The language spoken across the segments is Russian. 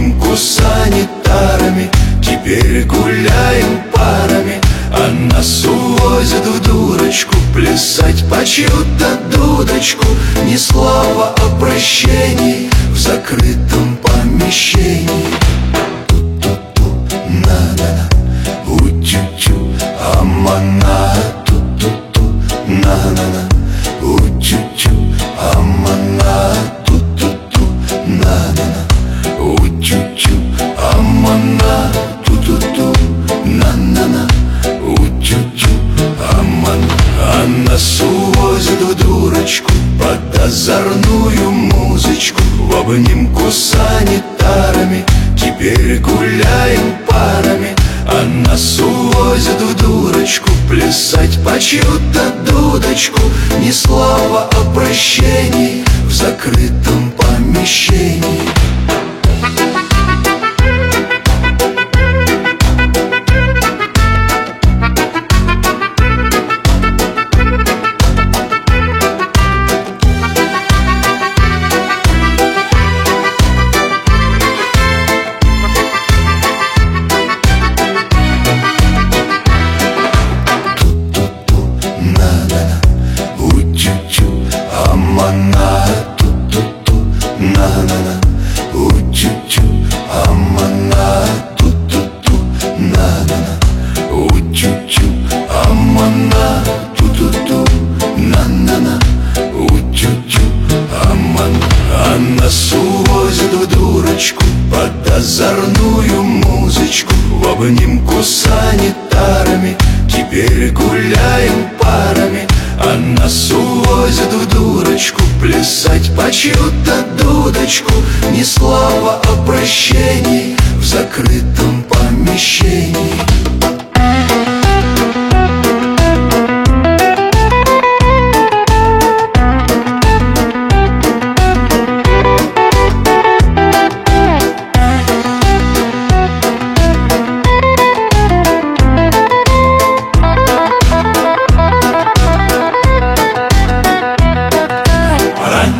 обнимку санитарами. Теперь гуляем парами, а нас увозят в дурочку плясать по чью-то дудочку. Ни слова о прощении в закрытом помещении. Ту-ту-ту, на-на-на, у-тю-тю, амана. Ту-ту-ту, на-на-на, у-тю-тю, амана. Ту-ту-ту, на-на-на, у-тю-тю, амана. Ту-ту-ту, на-на-на, у-тю-тю, аман. А нас увозят в дурочку под озорную музычку, в обнимку санитарами. Теперь гуляем парами, а нас увозят в дурочку плясать по чью-то дудочку. Ни слова о прощении в закрытом помещении. Амана. Ту-ту-ту, на-на-на, у-тю-тю, амана. Ту-ту-ту, на-на-на, у-тю-тю, амана. Ту-ту-ту, на-на-на, у-тю-тю, аман. А нас увозят в дурочку под озорную музычку, в обнимку санитарами. Теперь гуляем парами, а нас увозят в дурочку плясать по чью-то дудочку. Ни слова о прощении в закрытом помещении.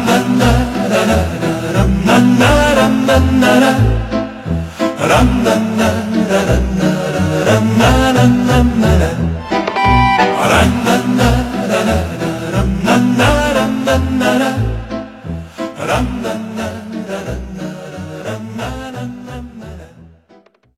Ram